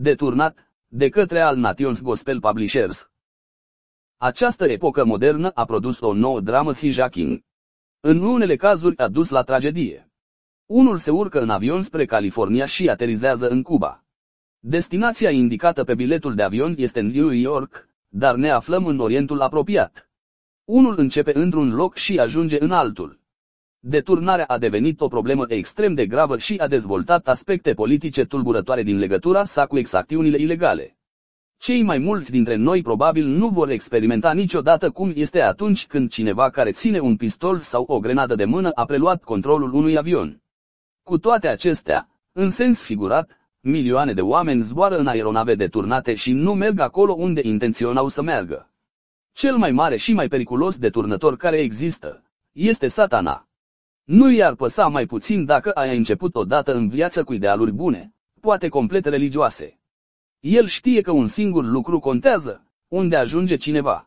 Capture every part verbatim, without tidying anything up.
Deturnat, de către All Nations Gospel Publishers. Această epocă modernă a produs o nouă dramă hijacking. În unele cazuri a dus la tragedie. Unul se urcă în avion spre California și aterizează în Cuba. Destinația indicată pe biletul de avion este New York, dar ne aflăm în Orientul apropiat. Unul începe într-un loc și ajunge în altul. Deturnarea a devenit o problemă extrem de gravă și a dezvoltat aspecte politice tulburătoare din legătura sa cu exacțiunile ilegale. Cei mai mulți dintre noi probabil nu vor experimenta niciodată cum este atunci când cineva care ține un pistol sau o grenadă de mână a preluat controlul unui avion. Cu toate acestea, în sens figurat, milioane de oameni zboară în aeronave deturnate și nu merg acolo unde intenționau să meargă. Cel mai mare și mai periculos deturnător care există este Satana. Nu i-ar păsa mai puțin dacă ai început odată în viață cu idealuri bune, poate complet religioase. El știe că un singur lucru contează, unde ajunge cineva.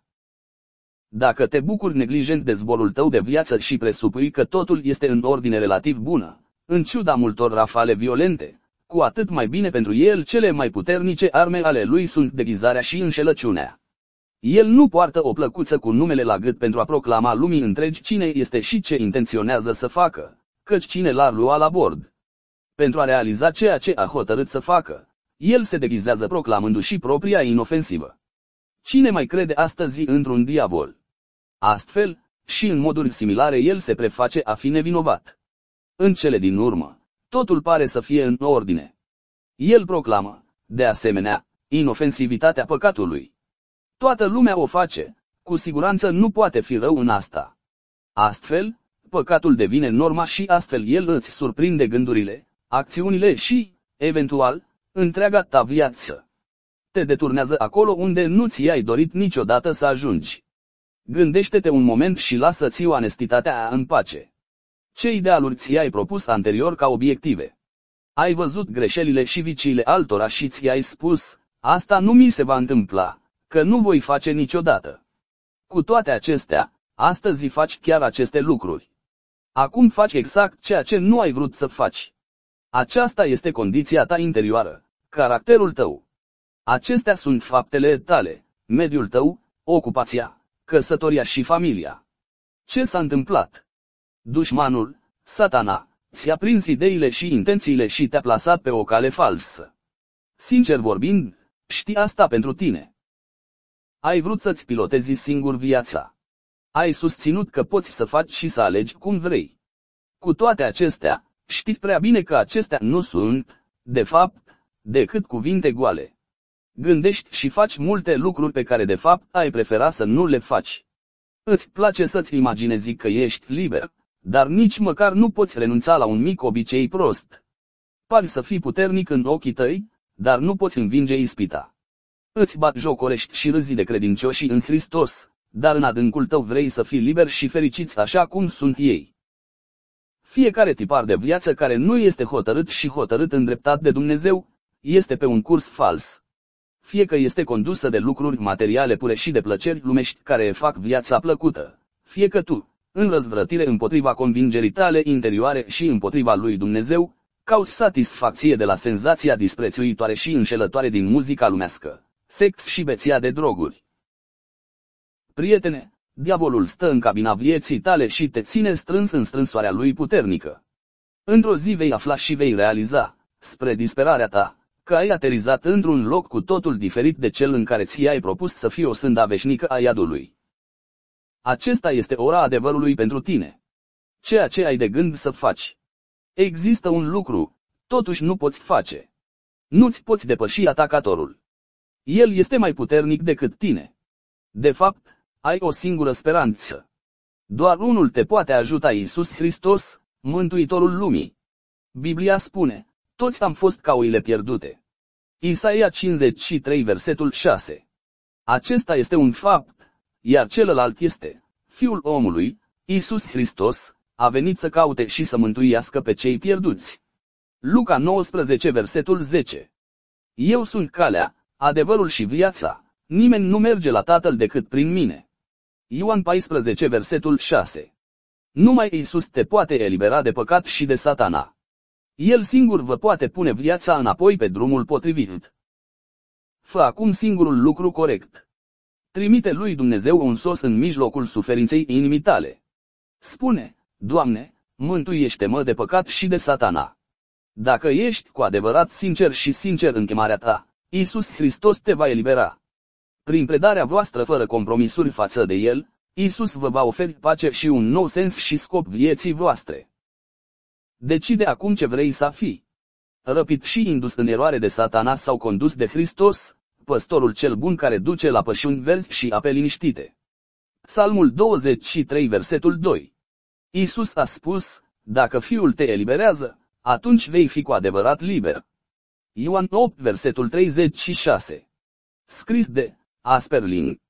Dacă te bucuri neglijent de zborul tău de viață și presupui că totul este în ordine relativ bună, în ciuda multor rafale violente, cu atât mai bine pentru el. Cele mai puternice arme ale lui sunt deghizarea și înșelăciunea. El nu poartă o plăcuță cu numele la gât pentru a proclama lumii întregi cine este și ce intenționează să facă, căci cine l-ar lua la bord. Pentru a realiza ceea ce a hotărât să facă, el se deghizează proclamându-și propria inofensivă. Cine mai crede astăzi într-un diavol? Astfel, și în moduri similare el se preface a fi nevinovat. În cele din urmă, totul pare să fie în ordine. El proclamă, de asemenea, inofensivitatea păcatului. Toată lumea o face, cu siguranță nu poate fi rău în asta. Astfel, păcatul devine norma și astfel el îți surprinde gândurile, acțiunile și, eventual, întreaga ta viață. Te deturnează acolo unde nu ți-ai dorit niciodată să ajungi. Gândește-te un moment și lasă-ți onestitatea în pace. Ce idealuri ți-ai propus anterior ca obiective? Ai văzut greșelile și viciile altora și ți-ai spus, asta nu mi se va întâmpla, că nu voi face niciodată. Cu toate acestea, astăzi faci chiar aceste lucruri. Acum faci exact ceea ce nu ai vrut să faci. Aceasta este condiția ta interioară, caracterul tău. Acestea sunt faptele tale, mediul tău, ocupația, căsătoria și familia. Ce s-a întâmplat? Dușmanul, Satana, ți-a prins ideile și intențiile și te-a plasat pe o cale falsă. Sincer vorbind, știi asta pentru tine. Ai vrut să-ți pilotezi singur viața. Ai susținut că poți să faci și să alegi cum vrei. Cu toate acestea, știi prea bine că acestea nu sunt, de fapt, decât cuvinte goale. Gândești și faci multe lucruri pe care de fapt ai prefera să nu le faci. Îți place să-ți imaginezi că ești liber, dar nici măcar nu poți renunța la un mic obicei prost. Pari să fii puternic în ochii tăi, dar nu poți învinge ispita. Îți batjocorești și râzi de credincioșii în Hristos, dar în adâncul tău vrei să fii liber și fericiți așa cum sunt ei. Fiecare tipar de viață care nu este hotărât și hotărât îndreptat de Dumnezeu, este pe un curs fals. Fie că este condusă de lucruri materiale pure și de plăceri lumești care fac viața plăcută, fie că tu, în răzvrătire împotriva convingerii tale interioare și împotriva lui Dumnezeu, cauți satisfacție de la senzația disprețuitoare și înșelătoare din muzica lumească, sex și beția de droguri. Prietene, diavolul stă în cabina vieții tale și te ține strâns în strânsoarea lui puternică. Într-o zi vei afla și vei realiza, spre disperarea ta, că ai aterizat într-un loc cu totul diferit de cel în care ți-ai propus să fii o sânda veșnică a iadului. Acesta este ora adevărului pentru tine. Ceea ce ai de gând să faci. Există un lucru, totuși nu poți face. Nu-ți poți depăși atacatorul. El este mai puternic decât tine. De fapt, ai o singură speranță. Doar unul te poate ajuta, Iisus Hristos, Mântuitorul lumii. Biblia spune, toți am fost ca oile pierdute. Isaia cincizeci și trei versetul șase. Acesta este un fapt, iar celălalt este, Fiul omului, Iisus Hristos, a venit să caute și să mântuiască pe cei pierduți. Luca nouăsprezece versetul zece. Eu sunt calea, adevărul și viața, nimeni nu merge la Tatăl decât prin mine. Ioan paisprezece versetul șase. Numai Iisus te poate elibera de păcat și de Satana. El singur vă poate pune viața înapoi pe drumul potrivit. Fă acum singurul lucru corect. Trimite lui Dumnezeu un sos în mijlocul suferinței inimii tale. Spune, Doamne, mântuiește-mă de păcat și de Satana. Dacă ești cu adevărat sincer și sincer în chemarea ta, Iisus Hristos te va elibera. Prin predarea voastră fără compromisuri față de El, Iisus vă va oferi pace și un nou sens și scop vieții voastre. Decide acum ce vrei să fii. Răpit și indus în eroare de Satana sau condus de Hristos, păstorul cel bun care duce la pășuni verzi și ape liniștite. Psalmul douăzeci și trei, versetul doi. Iisus a spus, dacă Fiul te eliberează, atunci vei fi cu adevărat liber. Ioan opt, versetul treizeci și șase. Scris de Asperling.